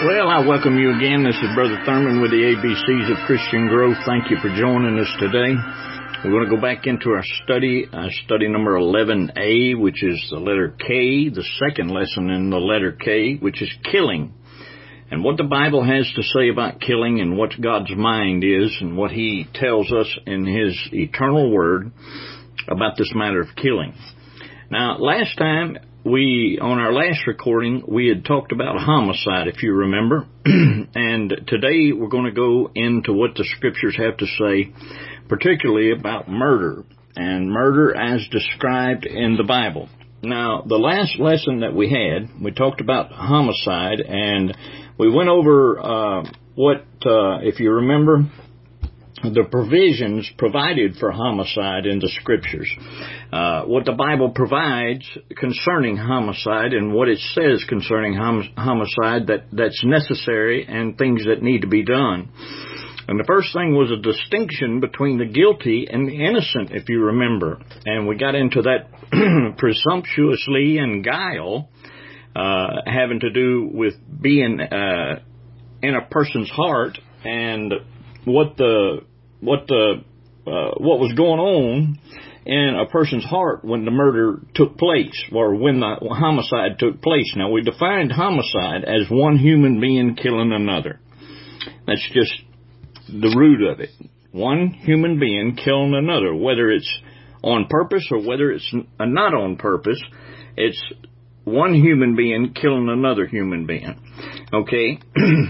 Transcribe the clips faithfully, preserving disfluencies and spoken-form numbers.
Well, I welcome you again. This is Brother Thurman with the A B Cs of Christian Growth. Thank you for joining us today. We're going to go back into our study, uh, study number eleven A, which is the letter K, the second lesson in the letter K, which is killing. And what the Bible has to say about killing and what God's mind is and what He tells us in His eternal Word about this matter of killing. Now, last time, we, on our last recording, we had talked about homicide, if you remember. And today we're going to go into what the Scriptures have to say, particularly about murder, and murder as described in the Bible. Now, the last lesson that we had, we talked about homicide, and we went over uh, what, uh, if you remember, the provisions provided for homicide in the Scriptures. Uh, what the Bible provides concerning homicide and what it says concerning hom- homicide that, that's necessary and things that need to be done. And the first thing was a distinction between the guilty and the innocent, if you remember. And we got into that presumptuously and guile, uh, having to do with being uh, in a person's heart and what the what the uh, what was going on in a person's heart when the murder took place, or when the homicide took place. Now, we defined homicide as one human being killing another. That's just the root of it. One human being killing another, whether it's on purpose or whether it's not on purpose. It's one human being killing another human being. Okay?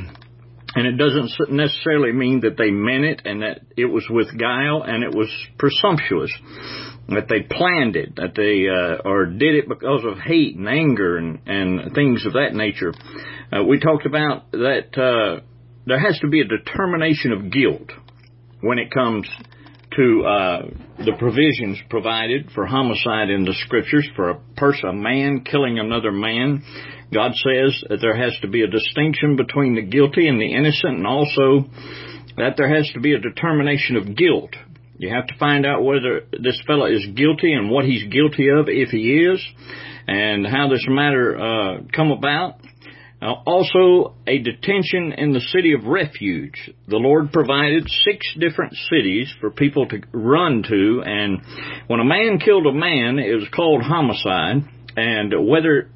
And it doesn't necessarily mean that they meant it and that it was with guile and it was presumptuous, that they planned it, that they uh, or did it because of hate and anger and, and things of that nature. Uh, we talked about that uh, there has to be a determination of guilt when it comes to uh, the provisions provided for homicide in the Scriptures, for a person, a man killing another man. God says that there has to be a distinction between the guilty and the innocent, and also that there has to be a determination of guilt. You have to find out whether this fellow is guilty and what he's guilty of, if he is, and how this matter uh, come about. Uh, also, a detention in the city of refuge. The Lord provided six different cities for people to run to, and when a man killed a man, it was called homicide, and whether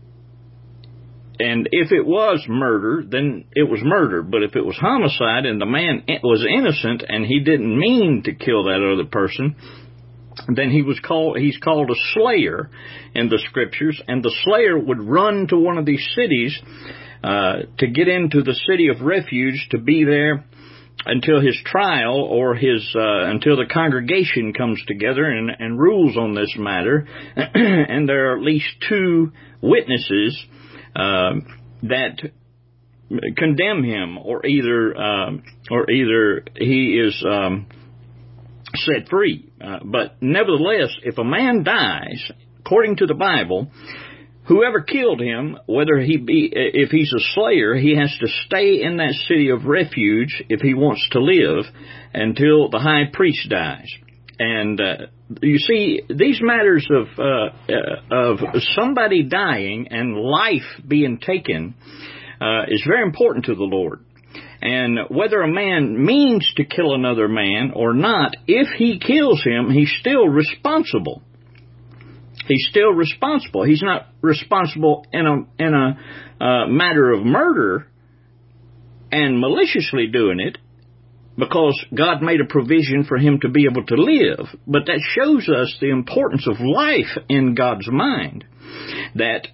And if it was murder, then it was murder. But if it was homicide and the man was innocent and he didn't mean to kill that other person, then he was called, he's called a slayer in the Scriptures. And the slayer would run to one of these cities uh, to get into the city of refuge, to be there until his trial or his uh, until the congregation comes together and, and rules on this matter. And there are at least two witnesses Uh, that condemn him, or either uh, or either he is um, set free. Uh, but nevertheless, if a man dies, according to the Bible, whoever killed him, whether he be, if he's a slayer, he has to stay in that city of refuge if he wants to live until the high priest dies. And uh, you see, these matters of uh, uh, of somebody dying and life being taken uh, is very important to the Lord. And whether a man means to kill another man or not, if he kills him, he's still responsible. He's still responsible. He's not responsible in a in a uh, matter of murder and maliciously doing it, because God made a provision for him to be able to live. But that shows us the importance of life in God's mind. That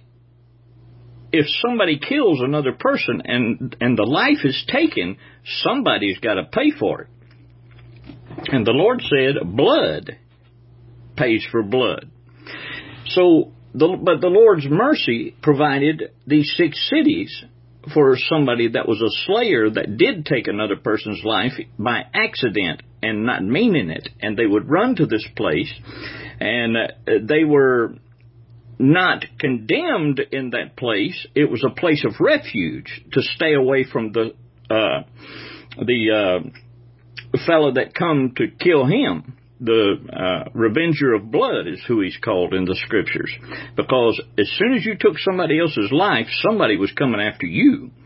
if somebody kills another person and, and the life is taken, somebody's got to pay for it. And the Lord said, blood pays for blood. So, the, but the Lord's mercy provided these six cities for somebody that was a slayer that did take another person's life by accident and not meaning it. And they would run to this place, and uh, they were not condemned in that place. It was a place of refuge to stay away from the uh, the uh, fellow that come to kill him. The uh, revenger of blood is who he's called in the Scriptures. Because as soon as you took somebody else's life, somebody was coming after you.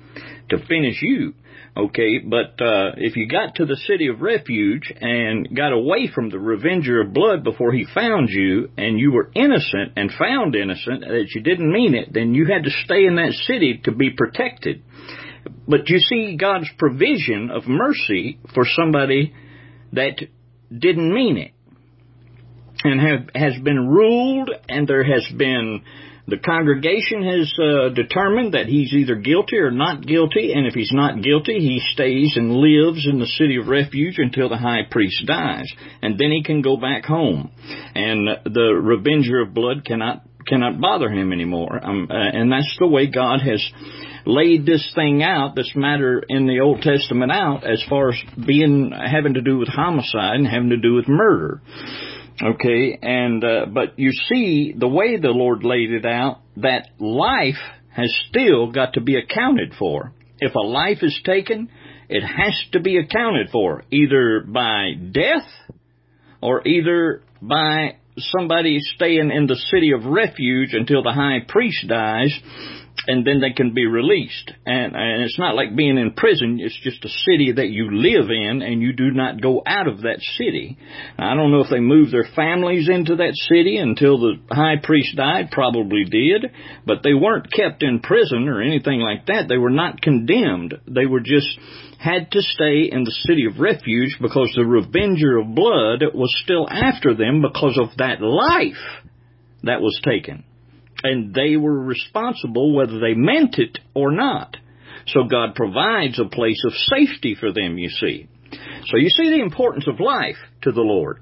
to finish you. Okay, but uh, if you got to the city of refuge and got away from the revenger of blood before he found you, and you were innocent and found innocent, that you didn't mean it, then you had to stay in that city to be protected. But you see God's provision of mercy for somebody that didn't mean it, and have, has been ruled, and there has been... The congregation has uh, determined that he's either guilty or not guilty, and if he's not guilty, he stays and lives in the city of refuge until the high priest dies, and then he can go back home, and the revenger of blood cannot cannot bother him anymore. Um, uh, and that's the way God has laid this thing out, this matter in the Old Testament out, as far as being having to do with homicide and having to do with murder. Okay, and uh, but you see, the way the Lord laid it out, that life has still got to be accounted for. If a life is taken, it has to be accounted for, either by death or either by somebody staying in the city of refuge until the high priest dies, and then they can be released. And, and it's not like being in prison. It's just a city that you live in, and you do not go out of that city. Now, I don't know if they moved their families into that city until the high priest died. Probably did. But they weren't kept in prison or anything like that. They were not condemned. They were just had to stay in the city of refuge because the revenger of blood was still after them because of that life that was taken. And they were responsible whether they meant it or not. So God provides a place of safety for them, you see. So you see the importance of life to the Lord.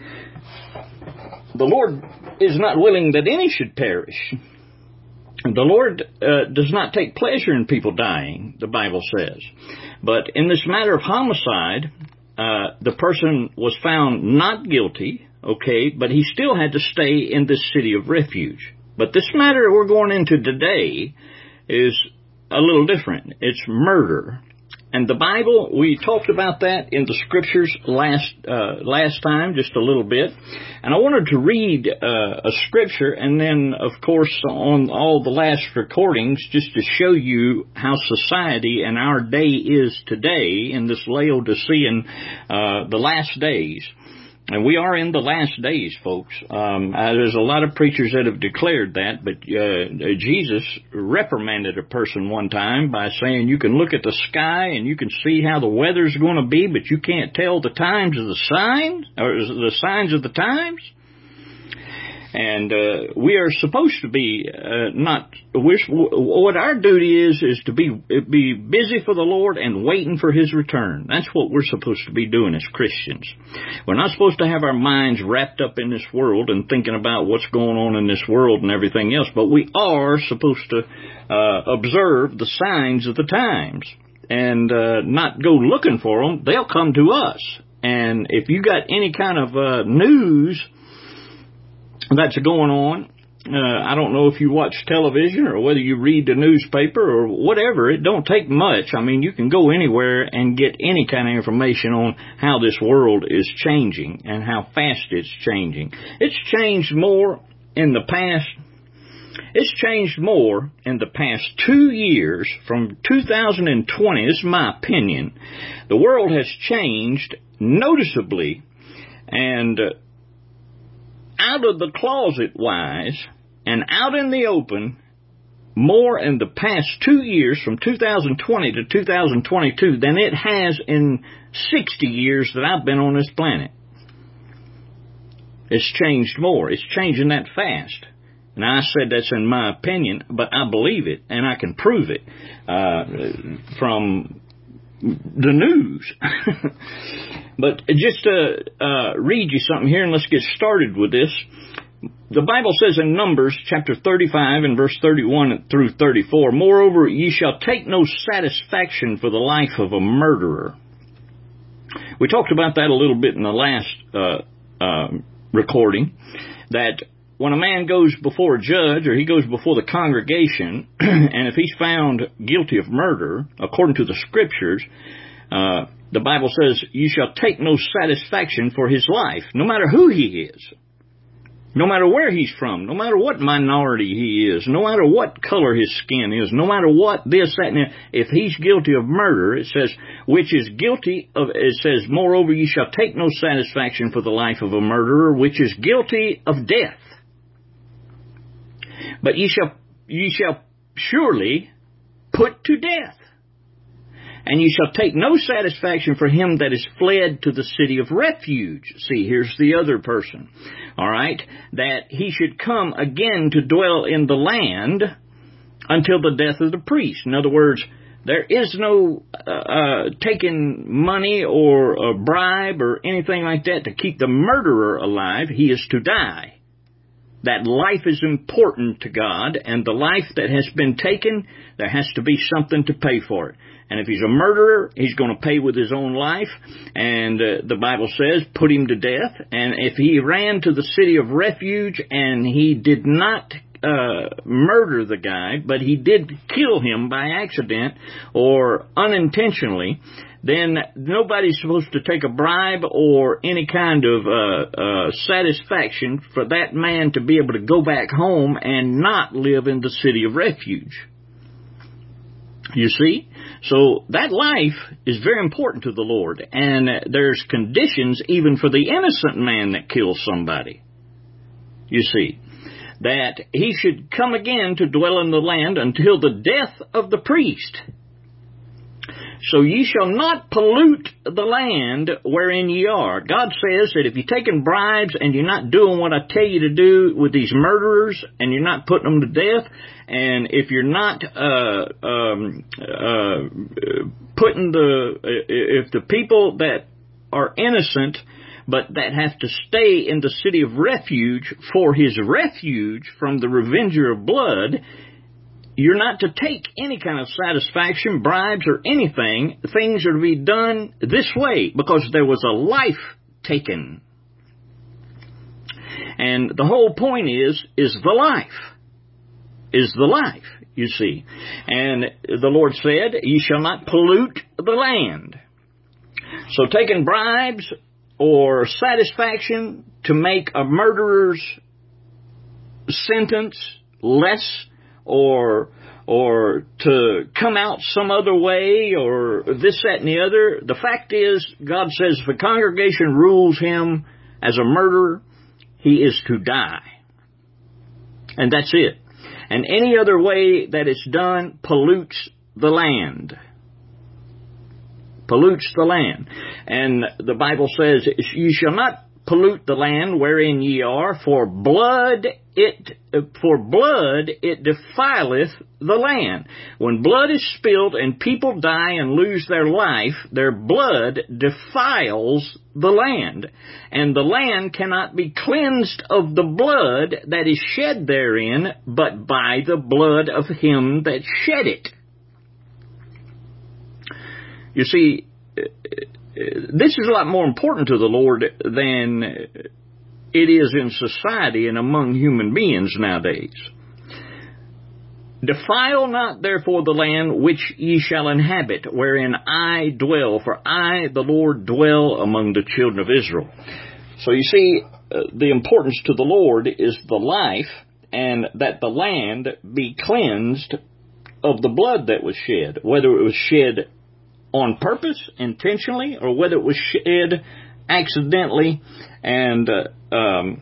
The Lord is not willing that any should perish. The Lord uh, does not take pleasure in people dying, the Bible says. But in this matter of homicide, uh, the person was found not guilty, okay, but he still had to stay in this city of refuge. But this matter we're going into today is a little different. It's murder. And the Bible, we talked about that in the scriptures last uh, last time, just a little bit. And I wanted to read uh, a scripture, and then, of course, on all the last recordings, just to show you how society and our day is today in this Laodicean, uh, the last days. And we are in the last days, folks. Um, uh, there's a lot of preachers that have declared that, but uh, Jesus reprimanded a person one time by saying you can look at the sky and you can see how the weather's going to be, but you can't tell the times of the signs, or the signs of the times. And uh, we are supposed to be uh, not. We're, what our duty is is to be be busy for the Lord and waiting for His return. That's what we're supposed to be doing as Christians. We're not supposed to have our minds wrapped up in this world and thinking about what's going on in this world and everything else. But we are supposed to uh, observe the signs of the times and uh, not go looking for them. They'll come to us. And if you got any kind of uh, news that's going on, uh, I don't know if you watch television or whether you read the newspaper or whatever. It don't take much. I mean, you can go anywhere and get any kind of information on how this world is changing and how fast it's changing. It's changed more in the past. It's changed more in the past two years from two thousand twenty. This is my opinion. The world has changed noticeably, and uh, out of the closet wise and out in the open more in the past two years from two thousand twenty to two thousand twenty-two than it has in sixty years that I've been on this planet. It's changed more. It's changing that fast. And I said that's in my opinion, but I believe it and I can prove it uh, from the news. But just to uh, read you something here, and let's get started with this. The Bible says in Numbers chapter thirty-five and verse thirty-one through thirty-four, "Moreover, ye shall take no satisfaction for the life of a murderer." We talked about that a little bit in the last uh, uh, recording, that when a man goes before a judge or he goes before the congregation, and if he's found guilty of murder, according to the scriptures, uh, the Bible says, you shall take no satisfaction for his life, no matter who he is. No matter where he's from, no matter what minority he is, no matter what color his skin is, no matter what this, that, and that, if he's guilty of murder, it says, which is guilty of, it says, moreover, ye shall take no satisfaction for the life of a murderer, which is guilty of death. But ye shall, ye shall surely put to death. And ye shall take no satisfaction for him that is fled to the city of refuge. See, here's the other person. All right? That he should come again to dwell in the land until the death of the priest. In other words, there is no uh, uh, taking money or a bribe or anything like that to keep the murderer alive. He is to die. That life is important to God, and the life that has been taken, there has to be something to pay for it. And if he's a murderer, he's going to pay with his own life. And uh, the Bible says, put him to death. And if he ran to the city of refuge and he did not uh, murder the guy, but he did kill him by accident or unintentionally, then nobody's supposed to take a bribe or any kind of uh, uh, satisfaction for that man to be able to go back home and not live in the city of refuge. You see? So that life is very important to the Lord. And there's conditions even for the innocent man that kills somebody. You see? That he should come again to dwell in the land until the death of the priest. So ye shall not pollute the land wherein ye are. God says that if you're taking bribes and you're not doing what I tell you to do with these murderers, and you're not putting them to death, and if you're not uh, um, uh, putting the, if the people that are innocent but that have to stay in the city of refuge for his refuge from the revenger of blood, you're not to take any kind of satisfaction, bribes, or anything. Things are to be done this way because there was a life taken. And the whole point is, is the life. Is the life, you see. And the Lord said, ye shall not pollute the land. So taking bribes or satisfaction to make a murderer's sentence less, or or to come out some other way, or this, that, and the other. The fact is, God says if a congregation rules him as a murderer, he is to die. And that's it. And any other way that it's done pollutes the land. Pollutes the land. And the Bible says, ye shall not pollute the land wherein ye are, for blood it for blood it defileth the land. When blood is spilled and people die and lose their life, their blood defiles the land. And the land cannot be cleansed of the blood that is shed therein, but by the blood of him that shed it. You see, this is a lot more important to the Lord than it is in society and among human beings nowadays. Defile not therefore the land which ye shall inhabit, wherein I dwell, for I, the Lord, dwell among the children of Israel. So you see, uh, the importance to the Lord is the life, and that the land be cleansed of the blood that was shed, whether it was shed on purpose, intentionally, or whether it was shed accidentally, and uh, um,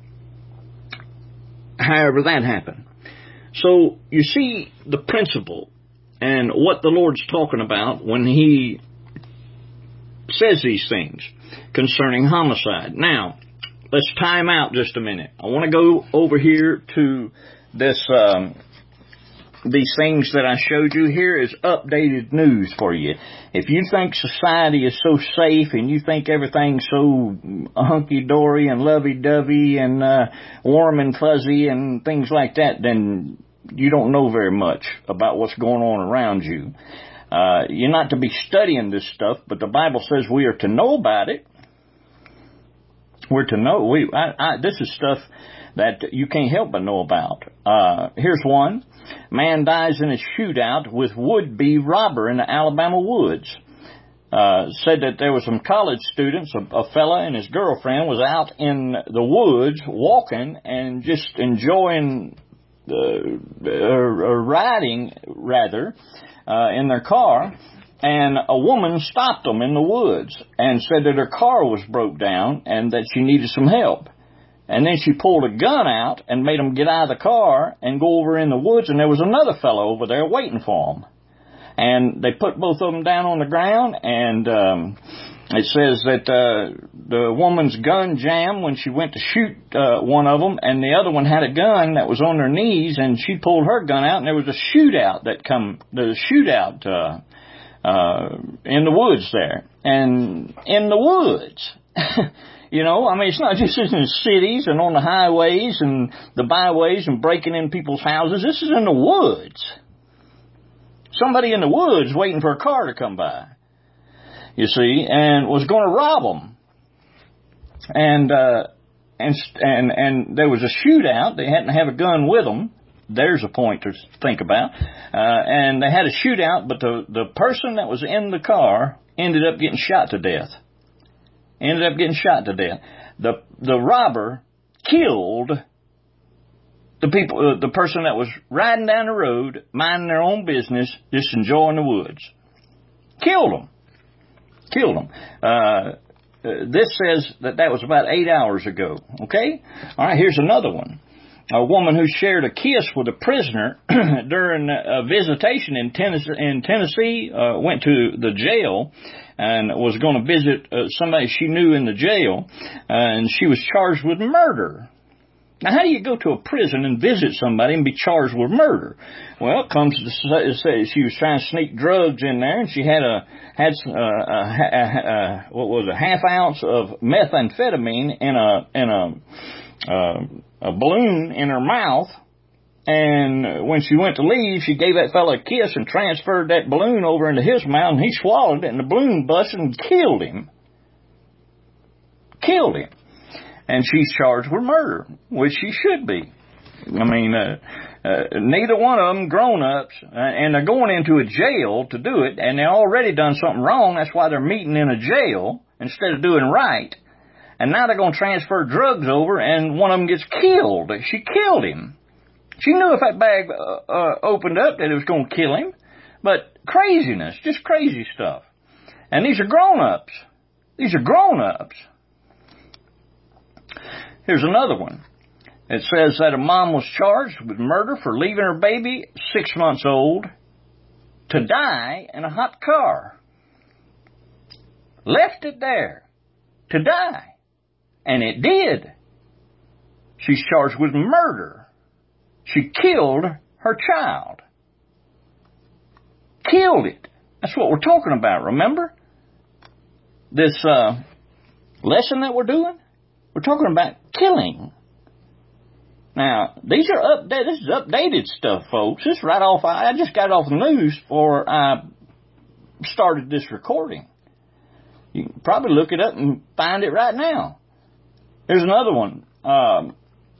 however that happened. So you see the principle and what the Lord's talking about when he says these things concerning homicide. Now, let's time out just a minute. I want to go over here to this um, these things that I showed you. Here is updated news for you. If you think society is so safe and you think everything's so hunky-dory and lovey-dovey and uh, warm and fuzzy and things like that, then you don't know very much about what's going on around you. Uh, you're not to be studying this stuff, but the Bible says we are to know about it. We're to know. We I, I, this is stuff that you can't help but know about. Uh, here's one. Man dies in a shootout with would-be robber in the Alabama woods. uh, said that there were some college students, a, a fella and his girlfriend was out in the woods walking and just enjoying the, uh, riding, rather, uh, in their car. And a woman stopped them in the woods and said that her car was broke down and that she needed some help. And then she pulled a gun out and made them get out of the car and go over in the woods, and there was another fellow over there waiting for them. And they put both of them down on the ground, and um, it says that uh, the woman's gun jammed when she went to shoot uh, one of them, and the other one had a gun that was on their knees, and she pulled her gun out, and there was a shootout that come, the shootout uh, uh, in the woods there. And in the woods... You know, I mean, it's not just in the cities and on the highways and the byways and breaking in people's houses. This is in the woods. Somebody in the woods waiting for a car to come by, you see, and was going to rob them. And, uh, and, and, and there was a shootout. They hadn't have a gun with them. There's a point to think about. Uh, and they had a shootout, but the, the person that was in the car ended up getting shot to death. Ended up getting shot to death. The the robber killed the people, uh, the person that was riding down the road, minding their own business, just enjoying the woods. Killed them. Killed them. Uh, uh, this says that that was about eight hours ago. Okay? All right, here's another one. A woman who shared a kiss with a prisoner during a visitation in Tennessee, in Tennessee uh, went to the jail and was going to visit uh, somebody she knew in the jail, uh, and she was charged with murder. Now, how do you go to a prison and visit somebody and be charged with murder? Well, it comes to say she was trying to sneak drugs in there, and she had a had uh, a, a, a, what was a half ounce of methamphetamine in a in a uh, a balloon in her mouth. And when she went to leave, she gave that fella a kiss and transferred that balloon over into his mouth, and he swallowed it, and the balloon busted and killed him. Killed him. And she's charged with murder, which she should be. I mean, uh, uh, neither one of them grown-ups, uh, and they're going into a jail to do it, and they already done something wrong. That's why they're meeting in a jail instead of doing right. And now they're going to transfer drugs over, and one of them gets killed. She killed him. She knew if that bag uh, uh, opened up that it was going to kill him. But craziness, just crazy stuff. And these are grown-ups. These are grown-ups. Here's another one. It says that a mom was charged with murder for leaving her baby, six months old, to die in a hot car. Left it there to die. And it did. She's charged with murder. She killed her child. Killed it. That's what we're talking about, remember? This uh, lesson that we're doing? We're talking about killing. Now, these are updated. This is updated stuff, folks. This is right off. I just got it off the news before I started this recording. You can probably look it up and find it right now. Here's another one. Um,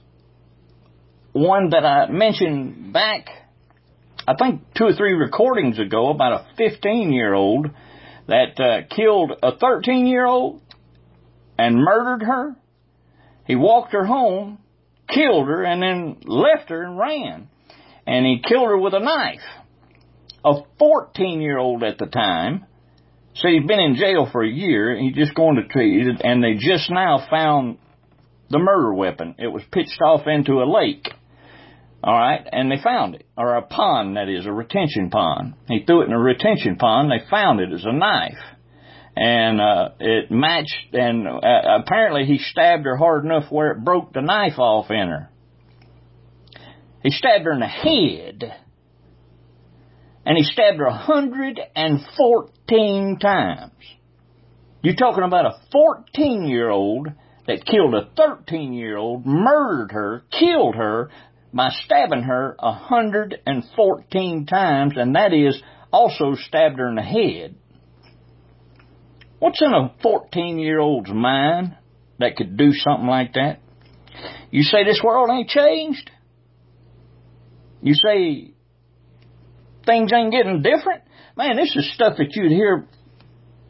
one that I mentioned back, I think two or three recordings ago, about a fifteen-year-old that uh, killed a thirteen-year-old and murdered her. He walked her home, killed her, and then left her and ran. And he killed her with a knife. A fourteen-year-old at the time. So he'd been in jail for a year. He's just going to treat it, and they just now found the murder weapon. It was pitched off into a lake. All right, and they found it. Or a pond, that is, a retention pond. He threw it in a retention pond. They found it as a knife. And uh, it matched, and uh, apparently he stabbed her hard enough where it broke the knife off in her. He stabbed her in the head. And he stabbed her one hundred fourteen times. You're talking about a fourteen-year-old that killed a thirteen-year-old, murdered her, killed her by stabbing her one hundred fourteen times, and that is also stabbed her in the head. What's in a fourteen-year-old's mind that could do something like that? You say this world ain't changed? You say things ain't getting different? Man, this is stuff that you'd hear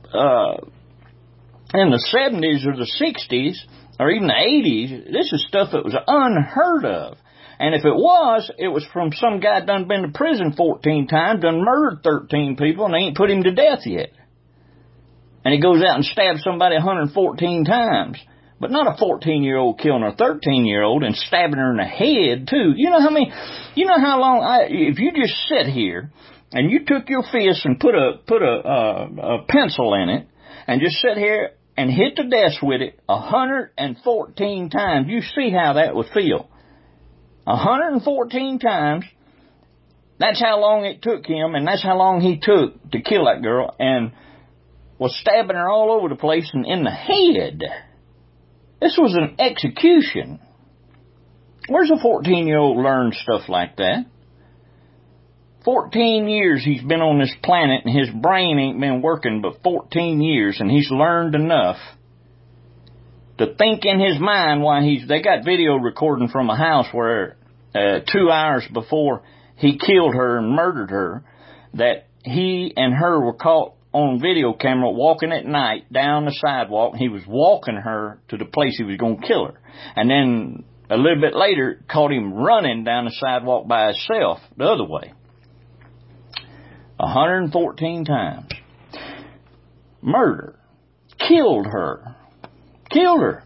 uh, in the seventies or the sixties or even the eighties, this is stuff that was unheard of. And if it was, it was from some guy done been to prison fourteen times, done murdered thirteen people, and they ain't put him to death yet. And he goes out and stabs somebody one hundred fourteen times. But not a fourteen-year-old killing a thirteen-year-old and stabbing her in the head, too. You know how many, you know how long, I, if you just sit here and you took your fist and put a, put a, uh, a pencil in it and just sit here and hit the desk with it one hundred fourteen times, you see how that would feel. one hundred fourteen times, that's how long it took him, and that's how long he took to kill that girl, and was stabbing her all over the place and in the head. This was an execution. Where's a fourteen-year-old learn stuff like that? fourteen years he's been on this planet, and his brain ain't been working but fourteen years, and he's learned enough to think in his mind why he's... They got video recording from a house where uh, two hours before he killed her and murdered her, that he and her were caught on video camera walking at night down the sidewalk. He was walking her to the place he was going to kill her. And then a little bit later, caught him running down the sidewalk by himself the other way. one hundred fourteen times. Murder. Killed her. Killed her.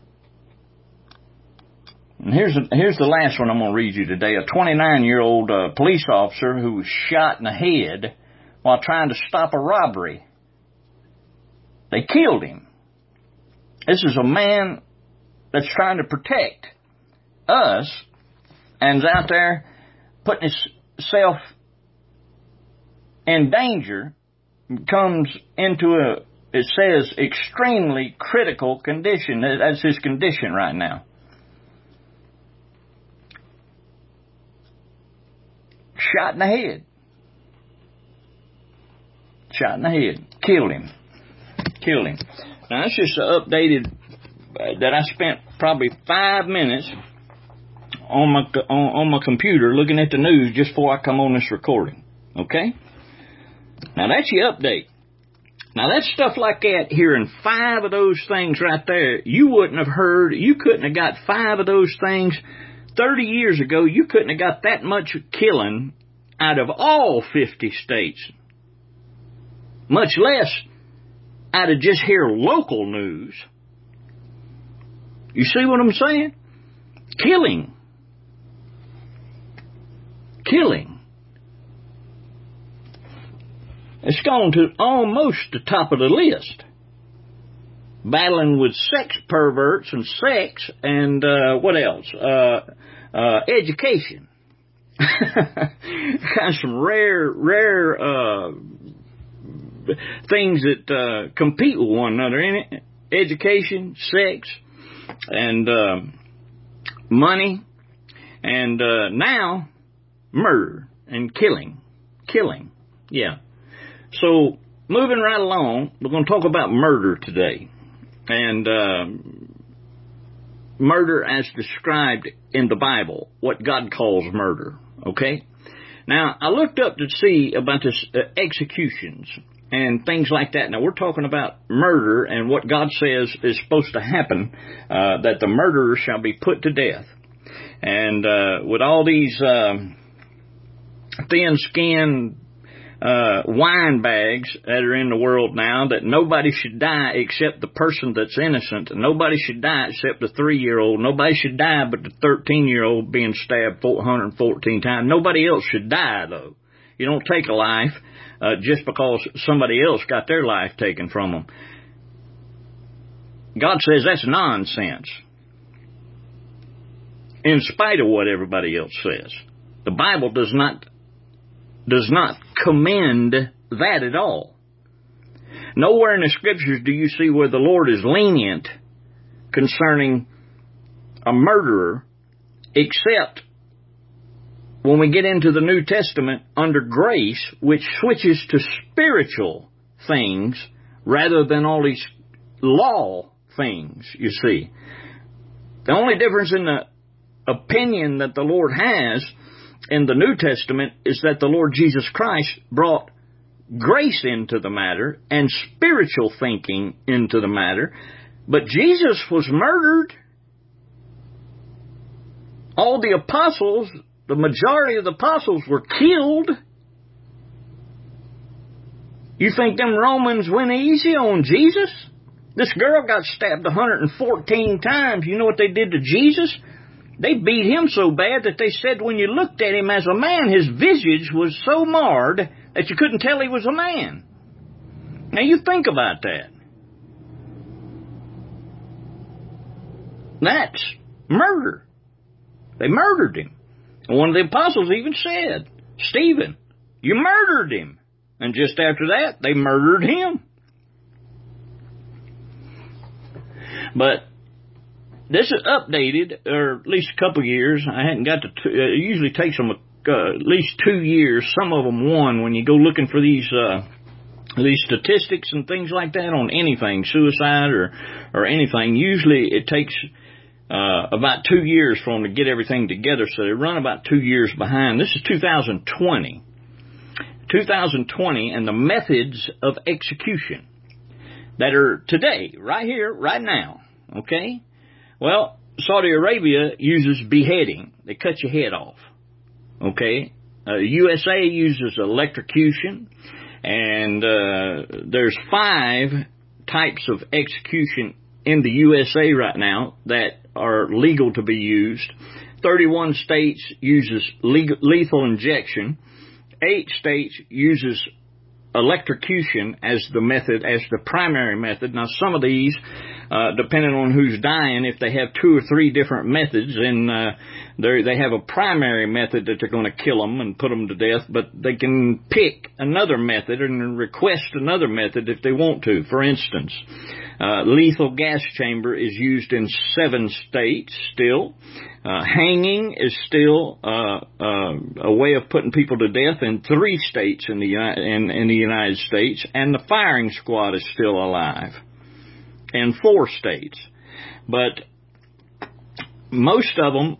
And here's the, here's the last one I'm going to read you today. A twenty-nine-year-old uh, police officer who was shot in the head while trying to stop a robbery. They killed him. This is a man that's trying to protect us and is out there putting himself in danger, comes into a, it says, extremely critical condition. That's his condition right now. Shot in the head. Shot in the head. Killed him. Killed him. Now, that's just updated uh, that I spent probably five minutes on my on, on my computer looking at the news just before I come on this recording. Okay? Now, that's your update. Now, that stuff like that, hearing five of those things right there, you wouldn't have heard, you couldn't have got five of those things thirty years ago. You couldn't have got that much killing out of all fifty states. Much less out of just here local news. You see what I'm saying? Killing. Killing. It's gone to almost the top of the list. Battling with sex perverts and sex and uh, what else? Uh, uh, education. Got some rare, rare uh, things that uh, compete with one another in it. Education, sex, and uh, money, and uh, now murder and killing. Killing, yeah. So, moving right along, we're going to talk about murder today. And uh, murder as described in the Bible, what God calls murder, okay? Now, I looked up to see about this uh, executions and things like that. Now, we're talking about murder and what God says is supposed to happen, uh, that the murderer shall be put to death. And uh, with all these uh, thin-skinned Uh, wine bags that are in the world now, that nobody should die except the person that's innocent. Nobody should die except the three-year-old. Nobody should die but the thirteen-year-old being stabbed four hundred fourteen times. Nobody else should die, though. You don't take a life uh, just because somebody else got their life taken from them. God says that's nonsense. In spite of what everybody else says. The Bible does not does not commend that at all. Nowhere in the Scriptures do you see where the Lord is lenient concerning a murderer, except when we get into the New Testament under grace, which switches to spiritual things rather than all these law things, you see. The only difference in the opinion that the Lord has in the New Testament is that the Lord Jesus Christ brought grace into the matter and spiritual thinking into the matter. But Jesus was murdered. All the apostles, the majority of the apostles were killed. You think them Romans went easy on Jesus? This girl got stabbed one hundred fourteen times. You know what they did to Jesus? They beat him so bad that they said when you looked at him as a man, his visage was so marred that you couldn't tell he was a man. Now you think about that. That's murder. They murdered him. And one of the apostles even said, Stephen, you murdered him. And just after that, they murdered him. But this is updated, or at least a couple of years. I hadn't got to, two, it usually takes them uh, at least two years, some of them one, when you go looking for these uh, these statistics and things like that on anything, suicide or, or anything. Usually it takes uh, about two years for them to get everything together, so they run about two years behind. This is two thousand twenty. two thousand twenty, and the methods of execution that are today, right here, right now, okay? Well, Saudi Arabia uses beheading. They cut your head off, okay? Uh, U S A uses electrocution, and uh, there's five types of execution in the U S A right now that are legal to be used. thirty-one states uses legal, lethal injection. Eight states uses electrocution as the method, as the primary method. Now, some of these, uh, depending on who's dying, if they have two or three different methods, and uh, they have a primary method that they're going to kill them and put them to death, but they can pick another method and request another method if they want to. For instance, uh, lethal gas chamber is used in seven states still. Uh, hanging is still uh, uh, a way of putting people to death in three states in the in, in the United States, and the firing squad is still alive in four states. But most of them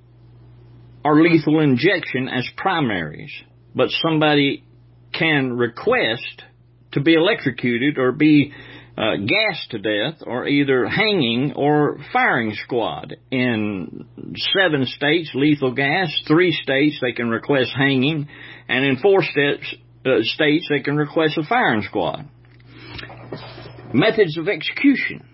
are lethal injection as primaries. But somebody can request to be electrocuted or be Uh, gassed to death, or either hanging or firing squad. In seven states, lethal gas. Three states, they can request hanging. And in four steps, uh, states, they can request a firing squad. Methods of execution.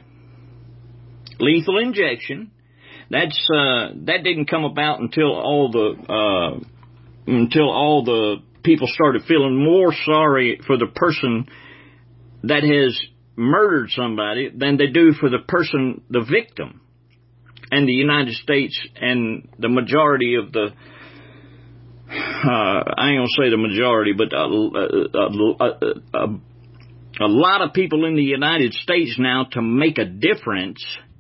Lethal injection. That's uh, that didn't come about until all the uh, until all the people started feeling more sorry for the person that has murdered somebody than they do for the person, the victim. And the United States and the majority of the, uh, I ain't gonna say the majority, but a, a, a, a, a lot of people in the United States now, to make a difference,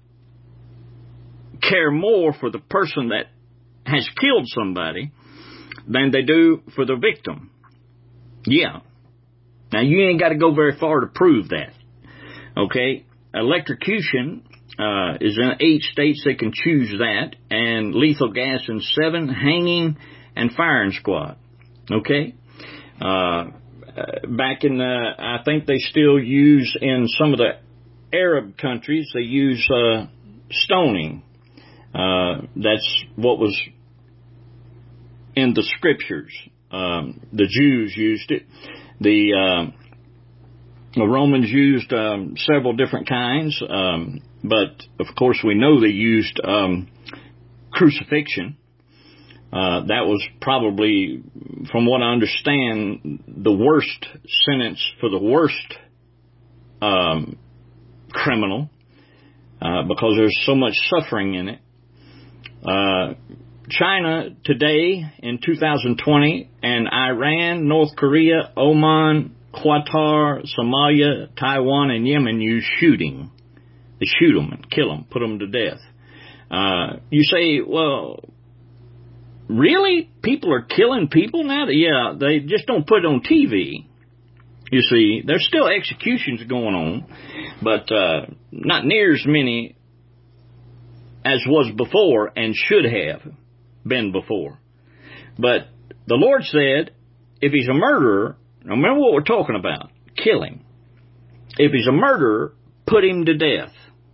care more for the person that has killed somebody than they do for the victim. Yeah. Now, you ain't got to go very far to prove that. Okay? Electrocution uh, is in eight states. They can choose that. And lethal gas in seven. Hanging and firing squad. Okay? Uh, back in the, I think they still use, in some of the Arab countries, they use uh, stoning. Uh, that's what was in the scriptures. Um, the Jews used it. The, uh, the Romans used um, several different kinds, um, but of course we know they used um, crucifixion. Uh, that was probably, from what I understand, the worst sentence for the worst um, criminal, uh, because there's so much suffering in it. Uh, China today in two thousand twenty, and Iran, North Korea, Oman, Qatar, Somalia, Taiwan, and Yemen use shooting. They shoot them and kill them, put them to death. Uh, you say, well, really? People are killing people now? Yeah, they just don't put it on T V. You see, there's still executions going on, but uh, not near as many as was before and should have been before. But the Lord said, if he's a murderer, Now remember what we're talking about. Killing. If he's a murderer, put him to death.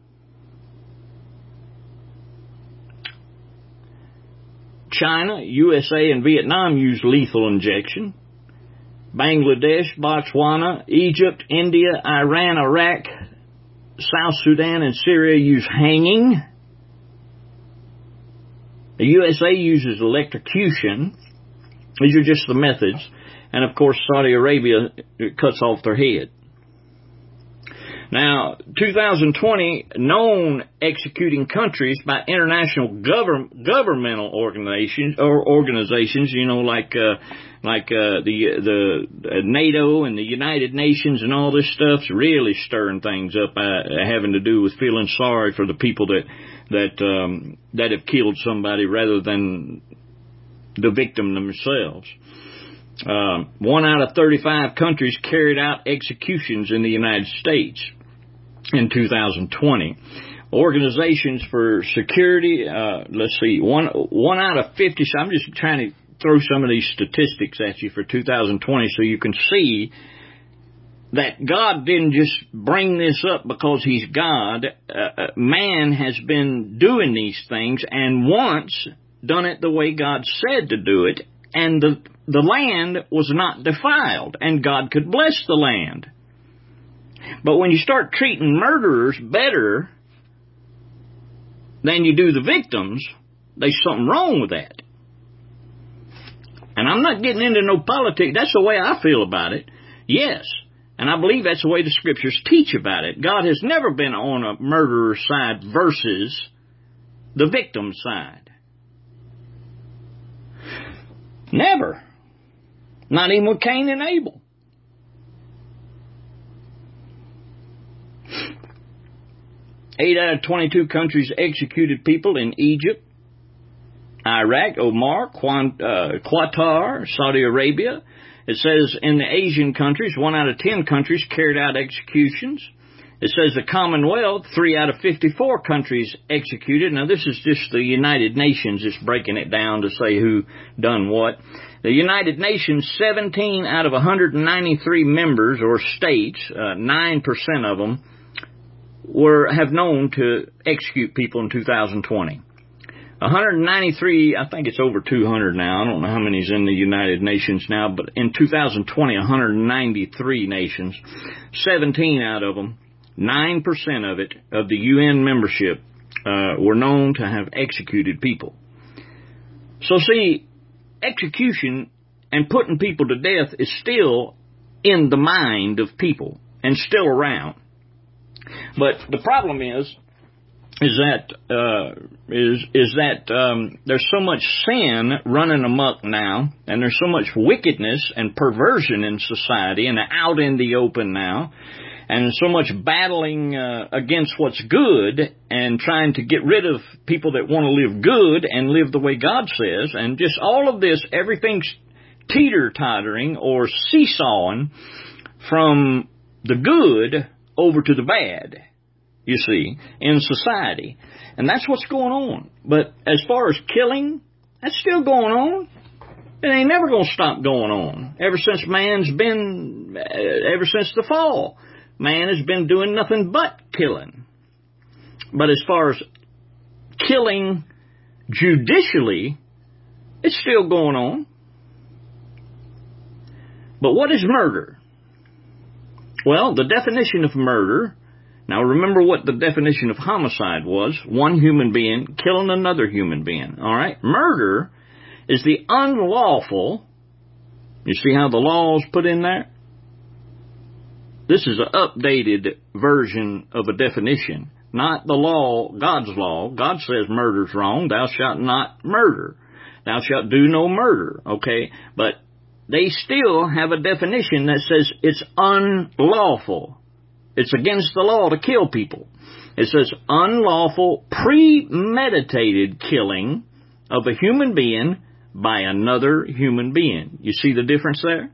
China, U S A, and Vietnam use lethal injection. Bangladesh, Botswana, Egypt, India, Iran, Iraq, South Sudan, and Syria use hanging. The U S A uses electrocution. These are just the methods. And of course, Saudi Arabia cuts off their head. Now, two thousand twenty, known executing countries by international govern, governmental organizations, or organizations, you know, like uh, like uh, the the uh, NATO and the United Nations and all this stuff's really stirring things up, uh, having to do with feeling sorry for the people that that um, that have killed somebody rather than the victim themselves. Uh, one out of thirty-five countries carried out executions in the United States in two thousand twenty. Organizations for security, uh, let's see, one one out of fifty. So I'm just trying to throw some of these statistics at you for two thousand twenty so you can see that God didn't just bring this up because He's God. Uh, man has been doing these things and once done it the way God said to do it, and the the land was not defiled, and God could bless the land. But when you start treating murderers better than you do the victims, there's something wrong with that. And I'm not getting into no politics. That's the way I feel about it. Yes. And I believe that's the way the Scriptures teach about it. God has never been on a murderer's side versus the victim's side. Never. Not even with Cain and Abel. Eight out of twenty-two countries executed people in Egypt, Iraq, Oman, Qatar, Saudi Arabia. It says in the Asian countries, one out of ten countries carried out executions. It says the Commonwealth, three out of fifty-four countries executed. Now this is just the United Nations, just breaking it down to say who done what. The United Nations, seventeen out of one hundred ninety-three members or states, uh, nine percent of them, were have known to execute people in two thousand twenty. one hundred ninety-three, I think it's over two hundred now. I don't know how many's in the United Nations now, but in two thousand twenty, one hundred ninety-three nations, seventeen out of them, nine percent of it, of the U N membership, uh, were known to have executed people. So see, execution and putting people to death is still in the mind of people and still around. But the problem is, is that uh, is is that um, there's so much sin running amok now, and there's so much wickedness and perversion in society, and out in the open now, and so much battling uh, against what's good, and trying to get rid of people that want to live good and live the way God says, and just all of this, everything's teeter-tottering or seesawing from the good over to the bad, you see, in society. And that's what's going on. But as far as killing, that's still going on. It ain't never going to stop going on. Ever since man's been, uh, ever since the fall, man has been doing nothing but killing. But as far as killing judicially, it's still going on. But what is murder? Well, the definition of murder, now remember what the definition of homicide was. One human being killing another human being. All right? Murder is the unlawful, you see how the law is put in there? This is an updated version of a definition, not the law, God's law. God says murder's wrong. Thou shalt not murder. Thou shalt do no murder. Okay? But they still have a definition that says it's unlawful. It's against the law to kill people. It says unlawful, premeditated killing of a human being by another human being. You see the difference there?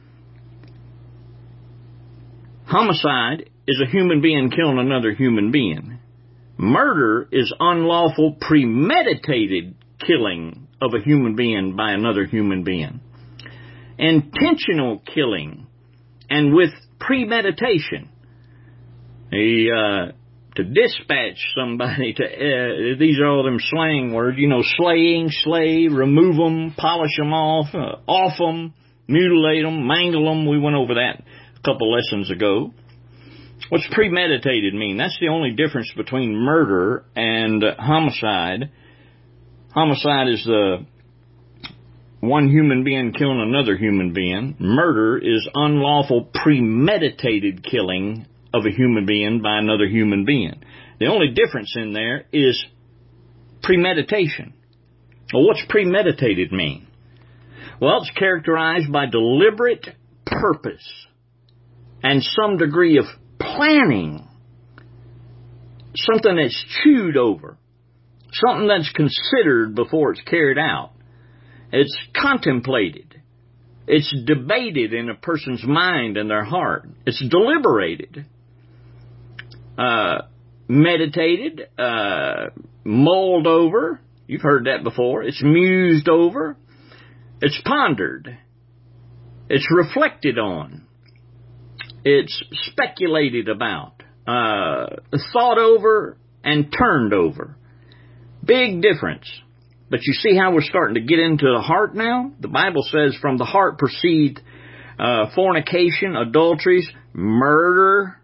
Homicide is a human being killing another human being. Murder is unlawful, premeditated killing of a human being by another human being. intentional killing, and with premeditation. He, uh, to dispatch somebody to, uh, these are all them slang words, you know, slaying, slay, remove them, polish them off, uh, off them, mutilate them, mangle them. We went over that a couple lessons ago. What's premeditated mean? That's the only difference between murder and homicide. Homicide is the one human being killing another human being. Murder is unlawful premeditated killing of a human being by another human being. The only difference in there is premeditation. Well, what's premeditated mean? Well, it's characterized by deliberate purpose and some degree of planning. Something that's chewed over. Something that's considered before it's carried out. It's contemplated. It's debated in a person's mind and their heart. It's deliberated. Uh, meditated, uh, mulled over. You've heard that before. It's mused over. It's pondered. It's reflected on. It's speculated about. Uh, thought over and turned over. Big difference. But you see how we're starting to get into the heart now? The Bible says from the heart proceed uh, fornication, adulteries, murder.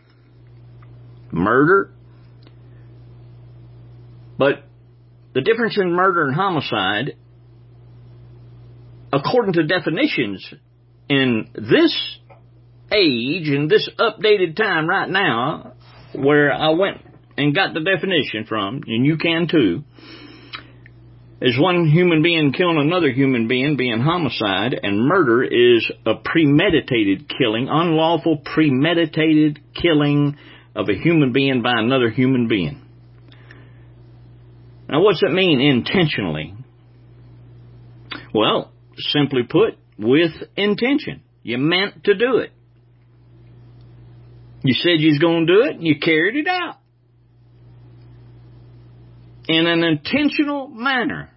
Murder. But the difference in murder and homicide, according to definitions in this age, in this updated time right now, where I went and got the definition from, and you can too, is one human being killing another human being being homicide, and murder is a premeditated killing, unlawful premeditated killing of a human being by another human being. Now, what's it mean, intentionally? Well, simply put, with intention. You meant to do it. You said you was going to do it, and you carried it out. In an intentional manner.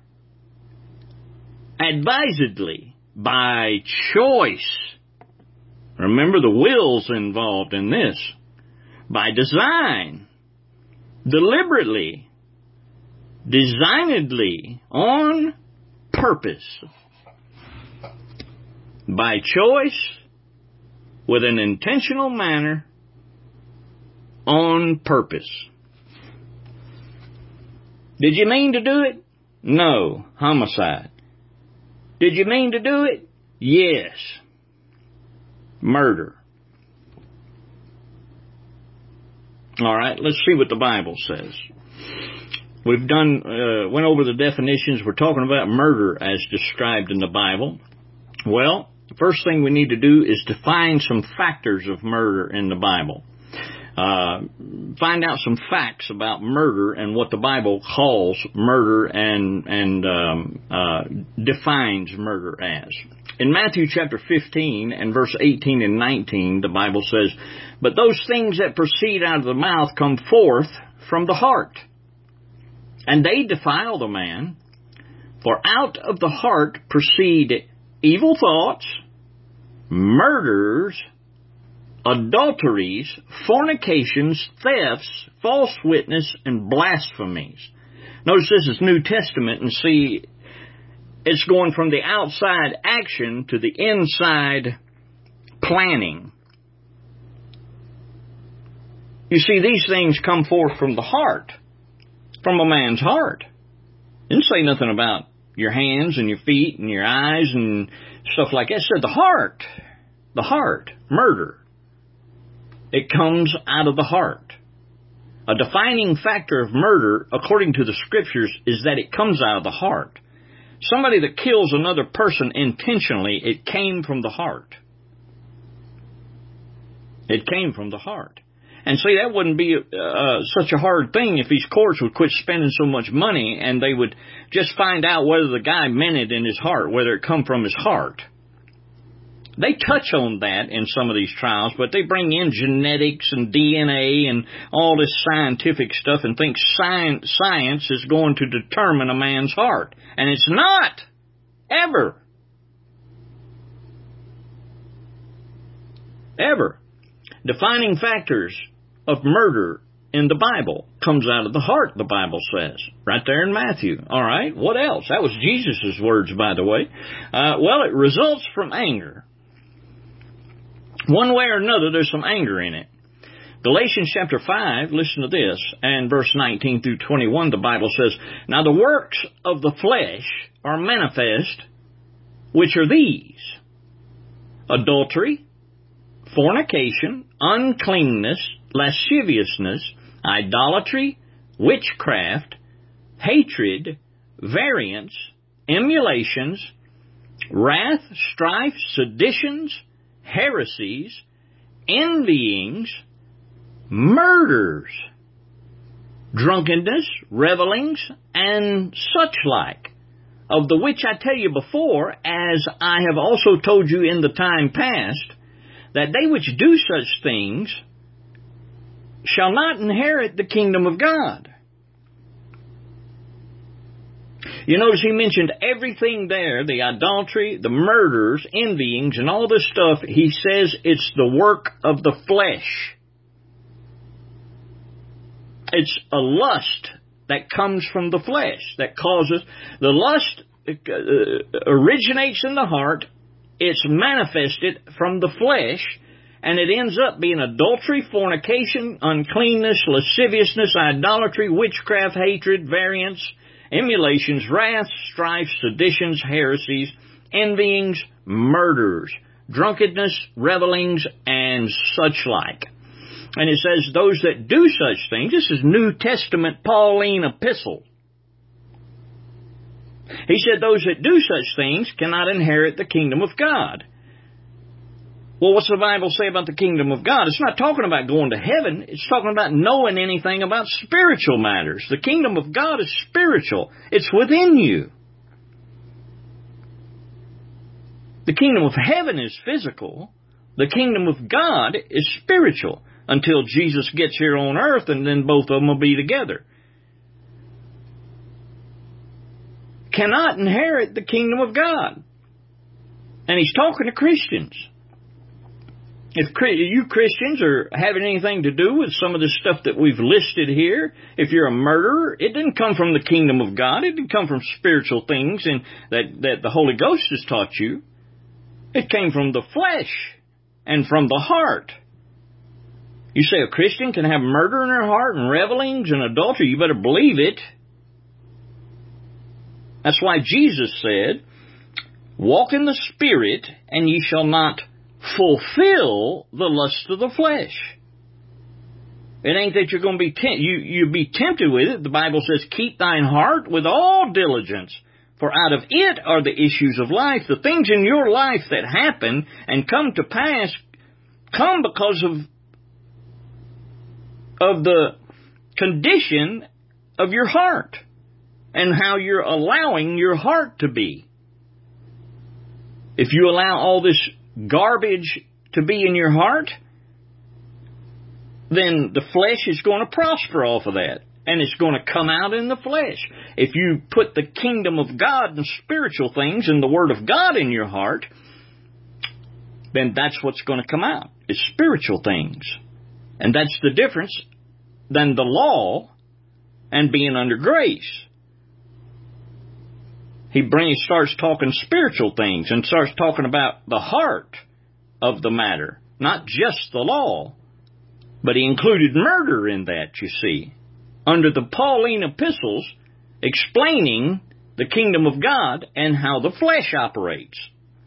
Advisedly. By choice. Remember, the will's involved in this. By design. Deliberately. Designedly. On purpose. By choice. With an intentional manner. On purpose. Did you mean to do it? No. Homicide. Did you mean to do it? Yes. Murder. All right, let's see what the Bible says. We've done, uh, went over the definitions. We're talking about murder as described in the Bible. Well, the first thing we need to do is define some factors of murder in the Bible. Uh, find out some facts about murder and what the Bible calls murder and and um, uh, defines murder as. In Matthew chapter fifteen and verse eighteen and nineteen, the Bible says, "But those things that proceed out of the mouth come forth from the heart, and they defile the man. For out of the heart proceed evil thoughts, murders, adulteries, fornications, thefts, false witness, and blasphemies." Notice this is New Testament, and see, it's going from the outside action to the inside planning. You see, these things come forth from the heart, from a man's heart. It didn't say nothing about your hands and your feet and your eyes and stuff like that. It said the heart. The heart. Murder. It comes out of the heart. A defining factor of murder, according to the Scriptures, is that it comes out of the heart. Somebody that kills another person intentionally, it came from the heart. It came from the heart. And see, that wouldn't be uh, such a hard thing if these courts would quit spending so much money and they would just find out whether the guy meant it in his heart, whether it come from his heart. They touch on that in some of these trials, but they bring in genetics and D N A and all this scientific stuff and think science, science is going to determine a man's heart. And it's not. Ever. Ever. Defining factors of murder in the Bible comes out of the heart, the Bible says. Right there in Matthew. All right, what else? That was Jesus' words, by the way. Uh, well, it results from anger. One way or another, there's some anger in it. Galatians chapter five, listen to this, and verse nineteen through twenty-one, the Bible says, "Now the works of the flesh are manifest, which are these: adultery, fornication, uncleanness, lasciviousness, idolatry, witchcraft, hatred, variance, emulations, wrath, strife, seditions, heresies, envyings, murders, drunkenness, revellings, and such like, of the which I tell you before, as I have also told you in the time past, that they which do such things shall not inherit the kingdom of God." You notice he mentioned everything there, the adultery, the murders, envyings, and all this stuff. He says it's the work of the flesh. It's a lust that comes from the flesh, that causes, the lust uh, originates in the heart, it's manifested from the flesh, and it ends up being adultery, fornication, uncleanness, lasciviousness, idolatry, witchcraft, hatred, variance, emulations, wrath, strife, seditions, heresies, envyings, murders, drunkenness, revellings, and such like. And it says those that do such things, this is New Testament Pauline epistle. He said those that do such things cannot inherit the kingdom of God. Well, what's the Bible say about the kingdom of God? It's not talking about going to heaven. It's talking about knowing anything about spiritual matters. The kingdom of God is spiritual. It's within you. The kingdom of heaven is physical. The kingdom of God is spiritual until Jesus gets here on earth, and then both of them will be together. Cannot inherit the kingdom of God. And he's talking to Christians. If you Christians are having anything to do with some of the stuff that we've listed here, if you're a murderer, it didn't come from the kingdom of God. It didn't come from spiritual things and that, that the Holy Ghost has taught you. It came from the flesh and from the heart. You say a Christian can have murder in their heart and revelings and adultery. You better believe it. That's why Jesus said, "Walk in the Spirit, and ye shall not fulfill the lust of the flesh." It ain't that you're going to be tempted. You, you'll be tempted with it. The Bible says, "Keep thine heart with all diligence, for out of it are the issues of life." The things in your life that happen and come to pass come because of, of the condition of your heart and how you're allowing your heart to be. If you allow all this garbage to be in your heart, then the flesh is going to prosper off of that. And it's going to come out in the flesh. If you put the kingdom of God and spiritual things and the Word of God in your heart, then that's what's going to come out. It's spiritual things. And that's the difference than the law and being under grace. He brings, starts talking spiritual things and starts talking about the heart of the matter. Not just the law, but he included murder in that, you see. Under the Pauline epistles, explaining the kingdom of God and how the flesh operates.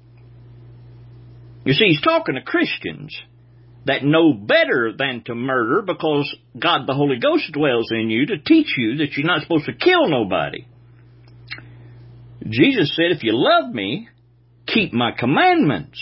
You see, he's talking to Christians that know better than to murder because God the Holy Ghost dwells in you to teach you that you're not supposed to kill nobody. Jesus said, "If you love me, keep my commandments."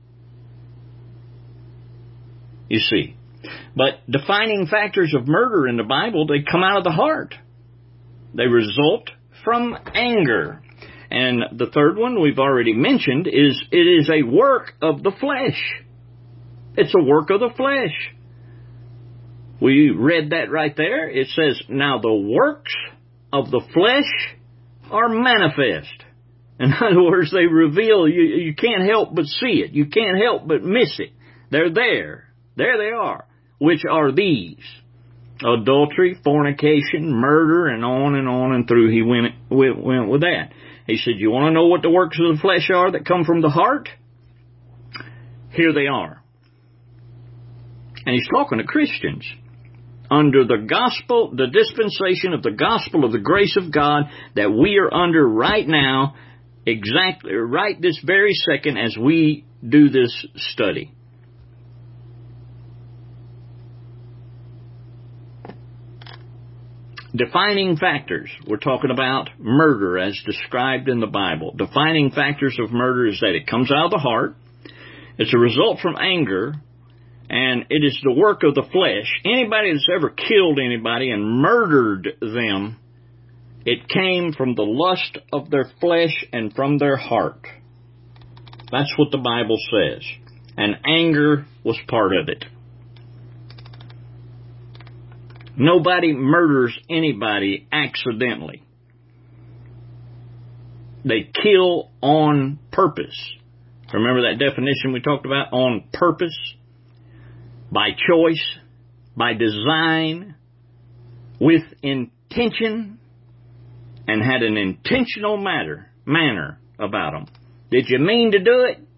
You see. But defining factors of murder in the Bible, they come out of the heart. They result from anger. And the third one we've already mentioned is it is a work of the flesh. It's a work of the flesh. We read that right there. It says, "Now the works of the flesh are manifest." In other words, they reveal, you, you can't help but see it. You can't help but miss it. They're there. There they are. Which are these? Adultery, fornication, murder, and on and on and through. He went, went, went with that. He said, you want to know what the works of the flesh are that come from the heart? Here they are. And he's talking to Christians. Under the gospel, the dispensation of the gospel of the grace of God that we are under right now, exactly right this very second as we do this study. Defining factors. We're talking about murder as described in the Bible. Defining factors of murder is that it comes out of the heart. It's a result from anger. And it is the work of the flesh. Anybody that's ever killed anybody and murdered them, it came from the lust of their flesh and from their heart. That's what the Bible says. And anger was part of it. Nobody murders anybody accidentally. They kill on purpose. Remember that definition we talked about? On purpose. By choice, by design, with intention, and had an intentional matter, manner about them. Did you mean to do it?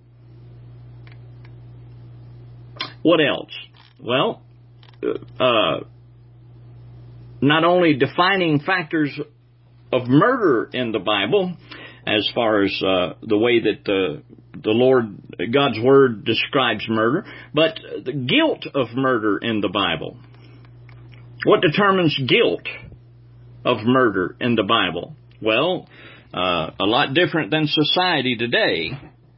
What else? Well, uh, not only defining factors of murder in the Bible, as far as uh, the way that uh, the Lord, God's Word describes murder, but the guilt of murder in the Bible. What determines guilt of murder in the Bible? Well, uh, a lot different than society today.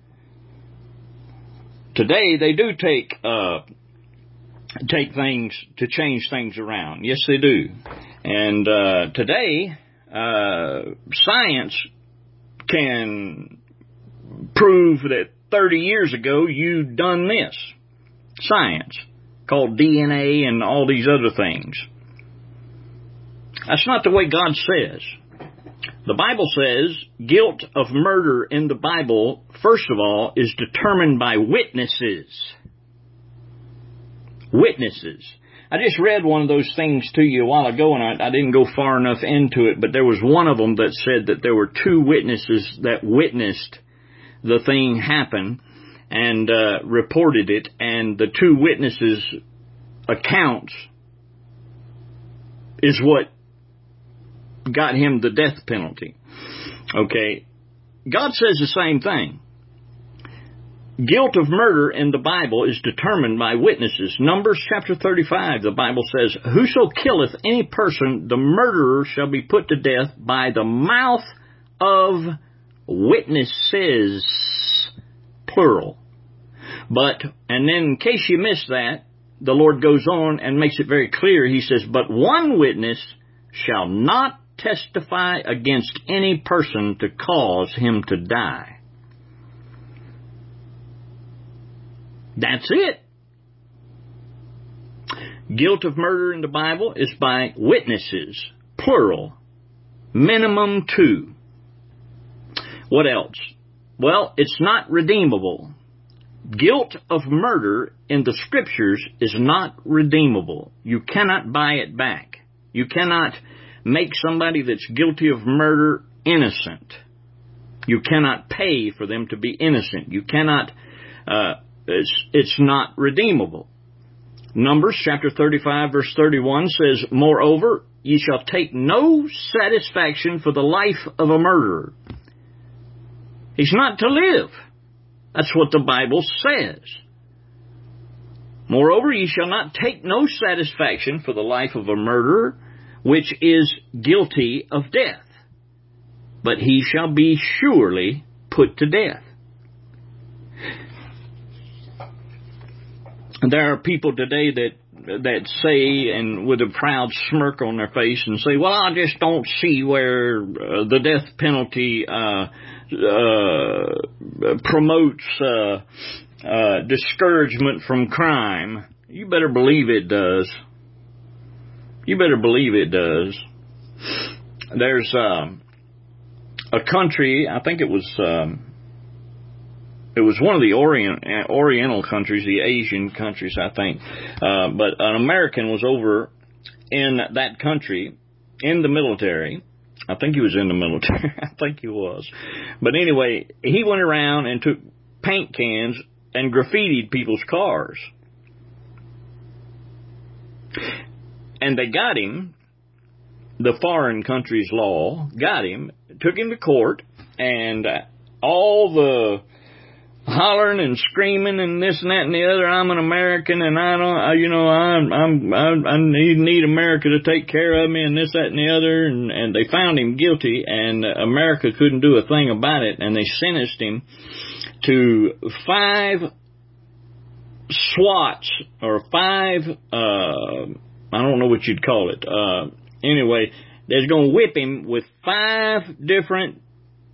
Today they do take uh, take things to change things around. Yes, they do. And uh, today, uh, science can prove that thirty years ago you done this. Science, called D N A and all these other things. That's not the way God says. The Bible says guilt of murder in the Bible, first of all, is determined by witnesses. Witnesses. I just read one of those things to you a while ago, and I, I didn't go far enough into it, but there was one of them that said that there were two witnesses that witnessed the thing happen and uh, reported it, and the two witnesses' accounts is what got him the death penalty. Okay, God says the same thing. Guilt of murder in the Bible is determined by witnesses. Numbers chapter thirty-five, the Bible says, whoso killeth any person, the murderer shall be put to death by the mouth of witnesses, plural. But, and then in case you missed that, the Lord goes on and makes it very clear. He says, but one witness shall not testify against any person to cause him to die. That's it. Guilt of murder in the Bible is by witnesses, plural, minimum two. What else? Well, it's not redeemable. Guilt of murder in the Scriptures is not redeemable. You cannot buy it back. You cannot make somebody that's guilty of murder innocent. You cannot pay for them to be innocent. You cannot, uh, it's, it's not redeemable. Numbers chapter thirty-five verse thirty-one says, moreover, ye shall take no satisfaction for the life of a murderer. He's not to live. That's what the Bible says. Moreover, ye shall not take no satisfaction for the life of a murderer, which is guilty of death, but he shall be surely put to death. There are people today that that say, and with a proud smirk on their face, and say, well, I just don't see where uh, the death penalty uh, uh, promotes uh, uh, discouragement from crime. You better believe it does. You better believe it does. There's uh, a country, I think it was um, it was one of the Orient, Oriental countries, the Asian countries, I think. Uh, but an American was over in that country in the military. I think he was in the military. I think he was. But anyway, he went around and took paint cans and graffitied people's cars. And they got him. The foreign country's law got him, took him to court, and uh, all the hollering and screaming and this and that and the other. I'm an American, and I don't, I, you know, I'm, I'm, I, I need, need America to take care of me, and this, that, and the other. And, and they found him guilty, and America couldn't do a thing about it, and they sentenced him to five swats or five. Uh, I don't know what you'd call it. Uh, Anyway, they're going to whip him with five different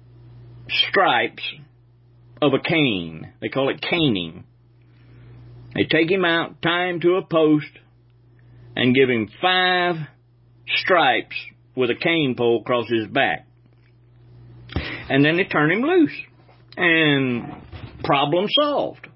stripes of a cane. They call it caning. They take him out, tie him to a post, and give him five stripes with a cane pole across his back. And then they turn him loose. And problem solved.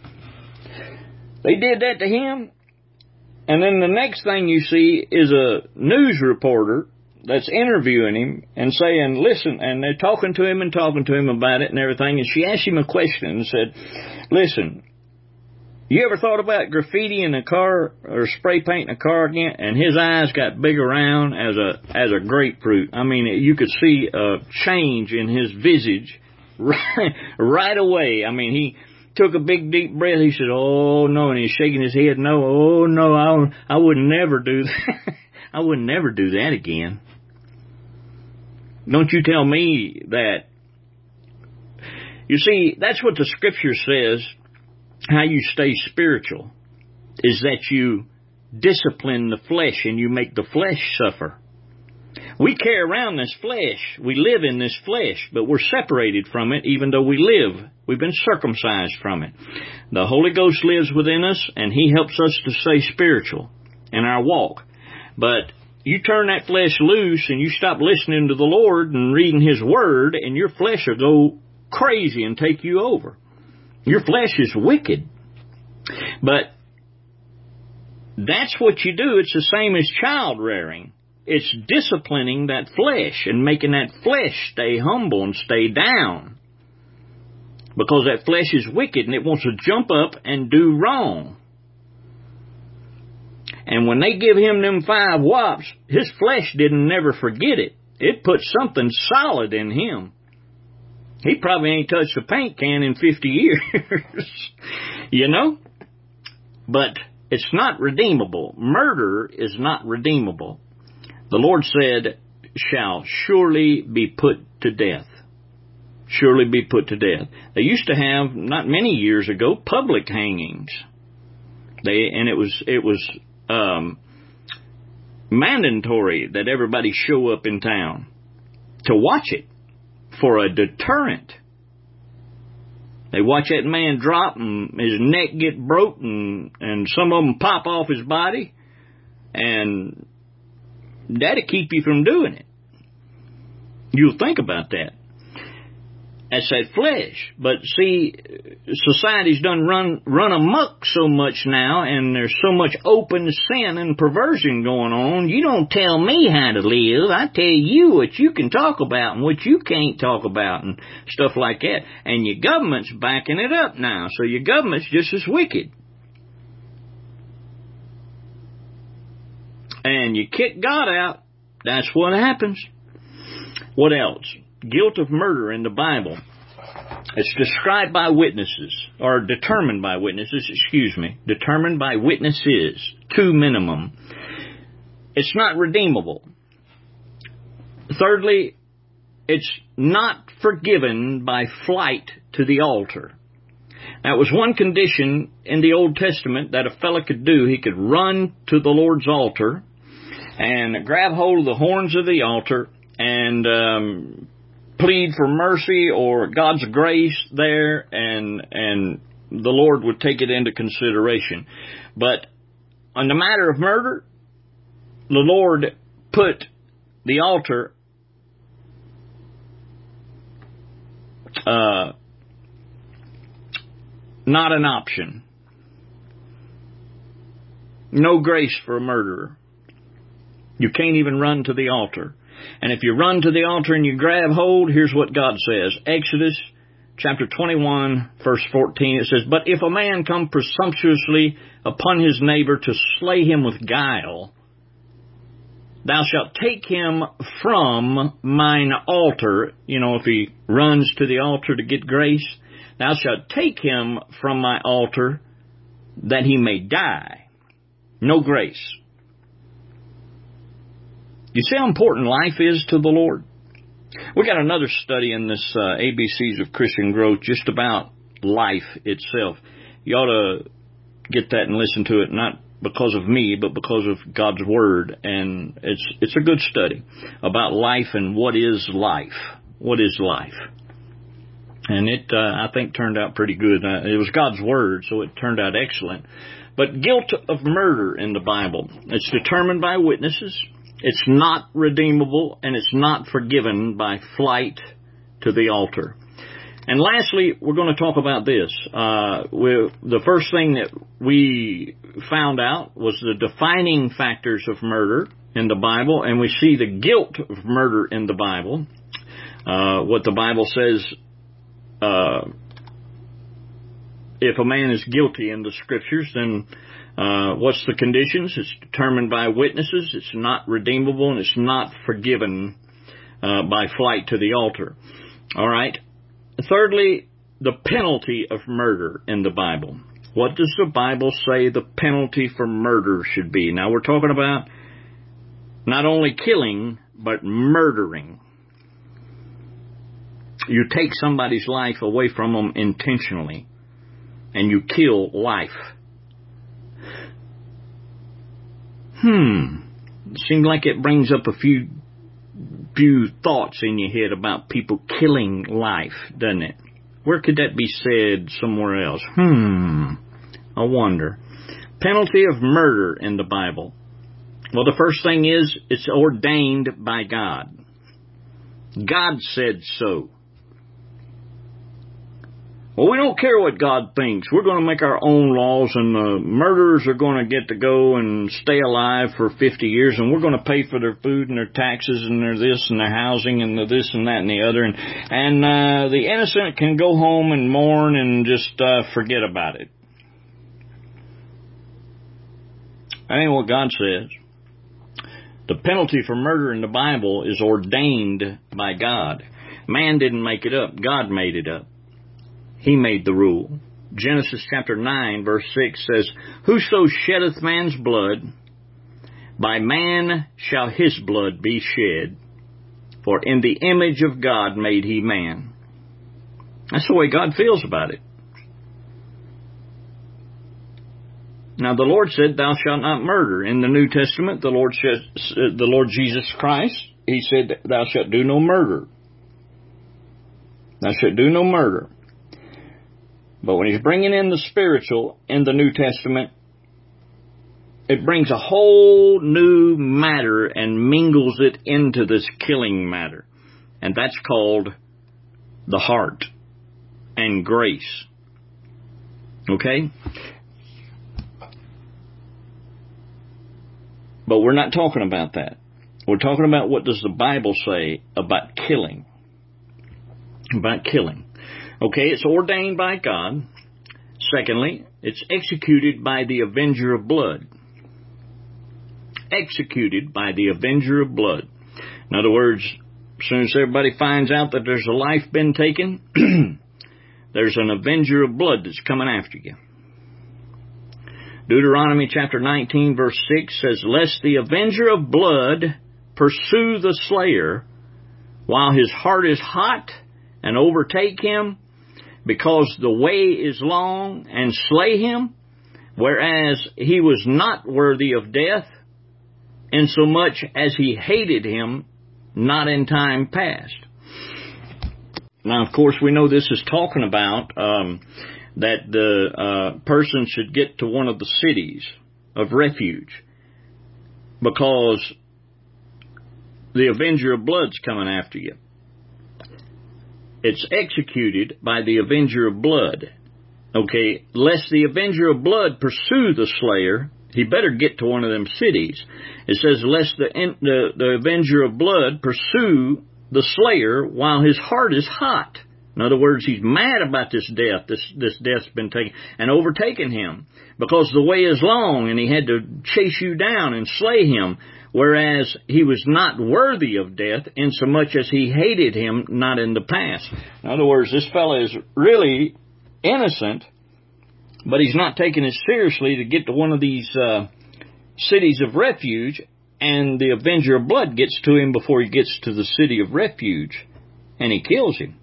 They did that to him. And then the next thing you see is a news reporter that's interviewing him and saying, listen, and they're talking to him and talking to him about it and everything. And she asked him a question and said, listen, you ever thought about graffiti in a car or spray painting a car again? And his eyes got big around as a, as a grapefruit. I mean, you could see a change in his visage right, right away. I mean, he took a big deep breath. He said, oh no, and he's shaking his head. No, oh no, I, I would never do that. I would never do that again. Don't you tell me that. You see, that's what the scripture says, how you stay spiritual, is that you discipline the flesh and you make the flesh suffer. We carry around this flesh. We live in this flesh, but we're separated from it even though we live. We've been circumcised from it. The Holy Ghost lives within us, and He helps us to stay spiritual in our walk. But you turn that flesh loose and you stop listening to the Lord and reading His Word, and your flesh will go crazy and take you over. Your flesh is wicked. But that's what you do. It's the same as child rearing. It's disciplining that flesh and making that flesh stay humble and stay down. Because that flesh is wicked and it wants to jump up and do wrong. And when they give him them five whops, his flesh didn't never forget it. It put something solid in him. He probably ain't touched a paint can in fifty years. You know? But it's not redeemable. Murder is not redeemable. The Lord said, shall surely be put to death. Surely be put to death. They used to have, not many years ago, public hangings. They and it was it was um, mandatory that everybody show up in town to watch it for a deterrent. They watch that man drop and his neck get broke and, and some of them pop off his body, and that'll keep you from doing it. You'll think about that. That's that flesh. But see, society's done run run amok so much now, and there's so much open sin and perversion going on. You don't tell me how to live. I tell you what you can talk about and what you can't talk about and stuff like that. And your government's backing it up now, so your government's just as wicked. And you kick God out, that's what happens. What else? Guilt of murder in the Bible. It's described by witnesses, or determined by witnesses, excuse me, determined by witnesses, two minimum. It's not redeemable. Thirdly, it's not forgiven by flight to the altar. That was one condition in the Old Testament that a fella could do. He could run to the Lord's altar and grab hold of the horns of the altar and um, plead for mercy or God's grace there, and and the Lord would take it into consideration. But on the matter of murder, the Lord put the altar uh, not an option. No grace for a murderer. You can't even run to the altar. And if you run to the altar and you grab hold, here's what God says. Exodus chapter twenty-one, verse fourteen, it says, "But if a man come presumptuously upon his neighbor to slay him with guile, thou shalt take him from mine altar." You know, if he runs to the altar to get grace, "thou shalt take him from my altar that he may die." No grace. You see how important life is to the Lord? We got another study in this uh, A B Cs of Christian Growth just about life itself. You ought to get that and listen to it, not because of me, but because of God's Word. And it's it's a good study about life and what is life. What is life? And it, uh, I think, turned out pretty good. Uh, it was God's Word, so it turned out excellent. But guilt of murder in the Bible, it's determined by witnesses. It's not redeemable, and it's not forgiven by flight to the altar. And lastly, we're going to talk about this. Uh, we, the first thing that we found out was the defining factors of murder in the Bible, and we see the guilt of murder in the Bible. Uh, what the Bible says, uh, if a man is guilty in the Scriptures, then Uh, what's the conditions? It's determined by witnesses. It's not redeemable, and it's not forgiven uh, by flight to the altar. All right. Thirdly, the penalty of murder in the Bible. What does the Bible say the penalty for murder should be? Now, we're talking about not only killing, but murdering. You take somebody's life away from them intentionally, and you kill life. Hmm. Seems like it brings up a few few thoughts in your head about people killing life, doesn't it? Where could that be said somewhere else? Hmm. I wonder. Penalty of murder in the Bible. Well, the first thing is, it's ordained by God. God said so. Well, we don't care what God thinks. We're going to make our own laws, and the murderers are going to get to go and stay alive for fifty years, and we're going to pay for their food and their taxes and their this and their housing and the this and that and the other, and, and uh, the innocent can go home and mourn and just uh, forget about it. That ain't what God says. The penalty for murder in the Bible is ordained by God. Man didn't make it up. God made it up. He made the rule. Genesis chapter nine, verse six says, "Whoso sheddeth man's blood, by man shall his blood be shed. For in the image of God made he man." That's the way God feels about it. Now, the Lord said, "Thou shalt not murder." In the New Testament, the Lord said, the Lord Jesus Christ, He said, "Thou shalt do no murder." Thou shalt do no murder. But when He's bringing in the spiritual in the New Testament, it brings a whole new matter and mingles it into this killing matter. And that's called the heart and grace. Okay? But we're not talking about that. We're talking about what does the Bible say about killing. About killing. Okay, it's ordained by God. Secondly, it's executed by the avenger of blood. Executed by the avenger of blood. In other words, as soon as everybody finds out that there's a life been taken, there's an avenger of blood that's coming after you. Deuteronomy chapter nineteen, verse six says, "Lest the avenger of blood pursue the slayer, while his heart is hot, and overtake him, because the way is long, and slay him, whereas he was not worthy of death, insomuch as he hated him not in time past." Now, of course, we know this is talking about um, that the uh, person should get to one of the cities of refuge, because the avenger of blood's coming after you. It's executed by the avenger of blood. Okay, lest the avenger of blood pursue the slayer, he better get to one of them cities. It says, lest the, the, the avenger of blood pursue the slayer while his heart is hot. In other words, he's mad about this death. This, this death's been taken and overtaken him because the way is long and he had to chase you down and slay him, whereas he was not worthy of death insomuch as he hated him not in the past. In other words, this fellow is really innocent, but he's not taking it seriously to get to one of these uh, cities of refuge, and the avenger of blood gets to him before he gets to the city of refuge, and he kills him.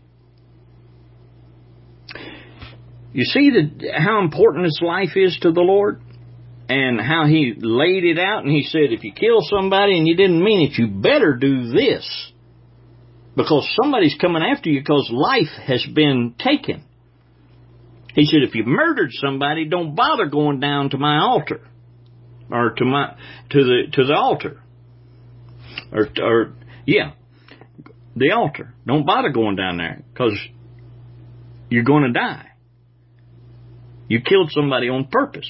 You see the, how important his life is to the Lord? And how he laid it out, and he said, if you kill somebody and you didn't mean it, you better do this. Because somebody's coming after you because life has been taken. He said, if you murdered somebody, don't bother going down to my altar. Or to my, to the, to the altar. Or, or, yeah, the altar. Don't bother going down there because you're going to die. You killed somebody on purpose.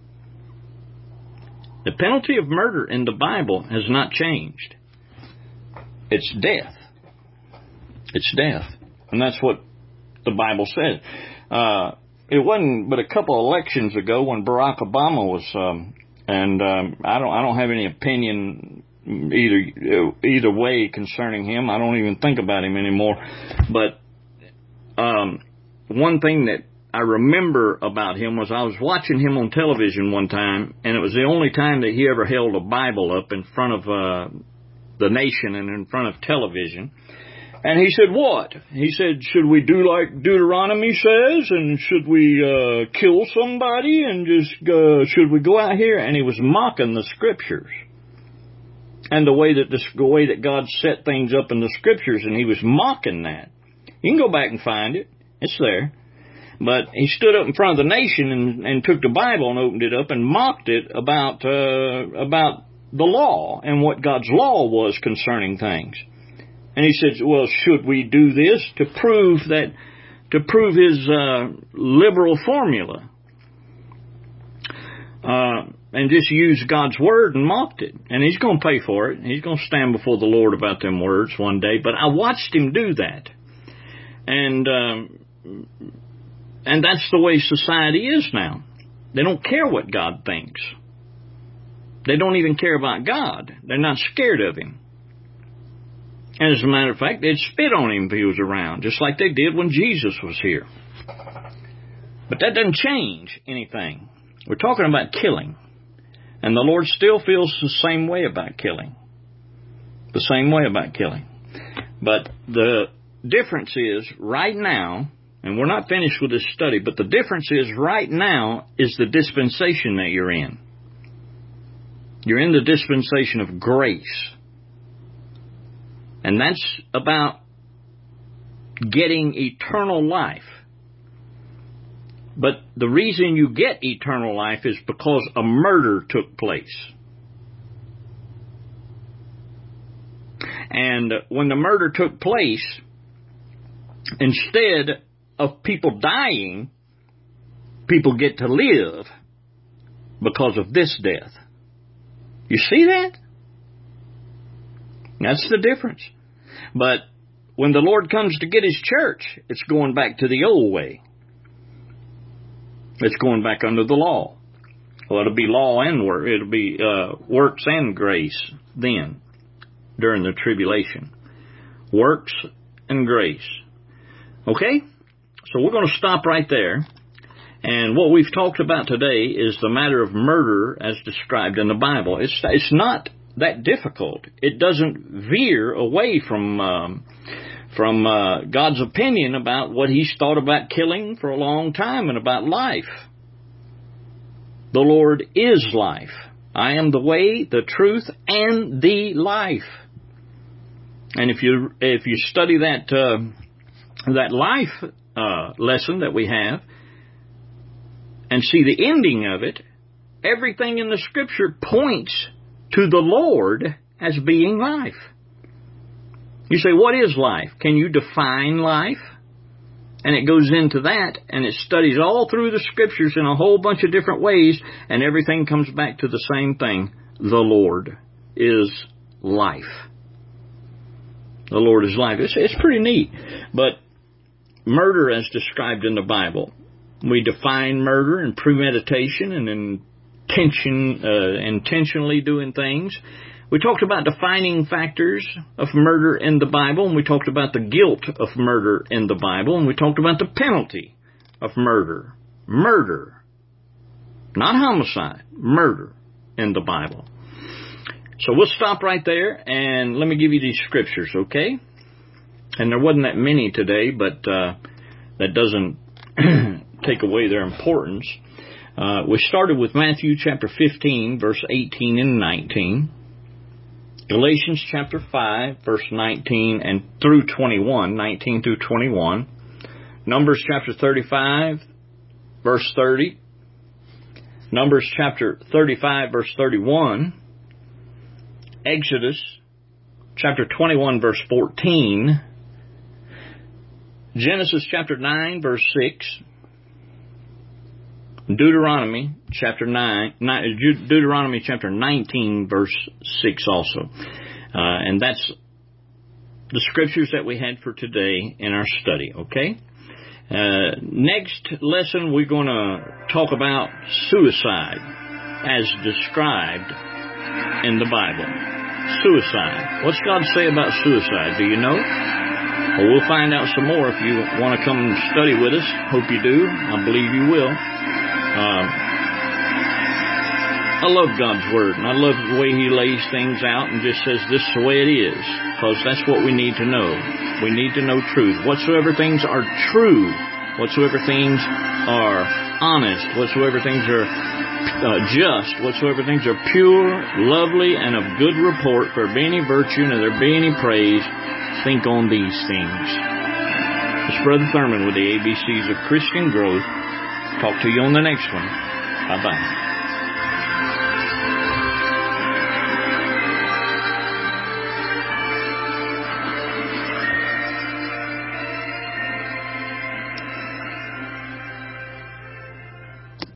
The penalty of murder in the Bible has not changed. It's death. It's death. And that's what the Bible said. Uh, it wasn't but a couple of elections ago when Barack Obama was, um, and um, I don't, I don't have any opinion either either way concerning him. I don't even think about him anymore. But um, one thing that I remember about him was I was watching him on television one time, and it was the only time that he ever held a Bible up in front of uh, the nation and in front of television. And he said, what? He said, should we do like Deuteronomy says, and should we uh, kill somebody, and just uh, should we go out here? And he was mocking the Scriptures and the way that the, the way that God set things up in the Scriptures, and he was mocking that. You can go back and find it. It's there. But he stood up in front of the nation and, and took the Bible and opened it up and mocked it about uh, about the law and what God's law was concerning things. And he said, well, should we do this to prove that, to prove his uh, liberal formula? Uh, and just used God's word and mocked it. And he's going to pay for it. He's going to stand before the Lord about them words one day. But I watched him do that. And... Um, And that's the way society is now. They don't care what God thinks. They don't even care about God. They're not scared of him. And as a matter of fact, they'd spit on him if he was around, just like they did when Jesus was here. But that doesn't change anything. We're talking about killing. And the Lord still feels the same way about killing. The same way about killing. But the difference is, right now, and we're not finished with this study, but the difference is right now is the dispensation that you're in. You're in the dispensation of grace. And that's about getting eternal life. But the reason you get eternal life is because a murder took place. And when the murder took place, instead of people dying, people get to live because of this death. You see that? That's the difference. But when the Lord comes to get his church, it's going back to the old way. It's going back under the law. Well, it'll be law and work. It'll be uh, works and grace then, during the tribulation. Works and grace. Okay? So we're going to stop right there. And what we've talked about today is the matter of murder as described in the Bible. It's it's not that difficult. It doesn't veer away from um, from uh, God's opinion about what he's thought about killing for a long time and about life. The Lord is life. I am the way, the truth, and the life. And if you if you study that uh, that life uh, lesson that we have and see the ending of it, everything in the Scripture points to the Lord as being life. You say, what is life? Can you define life? And it goes into that, and it studies all through the Scriptures in a whole bunch of different ways, and everything comes back to the same thing. The Lord is life. The Lord is life. It's, it's pretty neat. But murder as described in the Bible. We define murder and premeditation and intention, uh, intentionally doing things. We talked about defining factors of murder in the Bible, and we talked about the guilt of murder in the Bible, and we talked about the penalty of murder. Murder. Not homicide. Murder in the Bible. So we'll stop right there, and let me give you these scriptures, okay? And there wasn't that many today, but uh, that doesn't take away their importance. Uh, we started with Matthew chapter fifteen, verse eighteen and nineteen. Galatians chapter five, verse nineteen and through twenty-one, nineteen through twenty-one. Numbers chapter thirty-five, verse thirty. Numbers chapter thirty-five, verse thirty-one. Exodus chapter twenty-one, verse fourteen. Genesis chapter nine, verse six. Deuteronomy chapter nine, Deuteronomy chapter nineteen, verse six also. Uh, and that's the scriptures that we had for today in our study, okay? Uh, next lesson, we're going to talk about suicide as described in the Bible. Suicide. What's God say about suicide? Do you know? Well, we'll find out some more if you want to come and study with us. Hope you do. I believe you will. Uh, I love God's Word, and I love the way He lays things out and just says this is the way it is, because that's what we need to know. We need to know truth. Whatsoever things are true, whatsoever things are honest, whatsoever things are uh, just, whatsoever things are pure, lovely, and of good report, if there be any virtue and if there be any praise, think on these things. It's Brother Thurman with the A B Cs of Christian Growth. Talk to you on the next one. Bye-bye.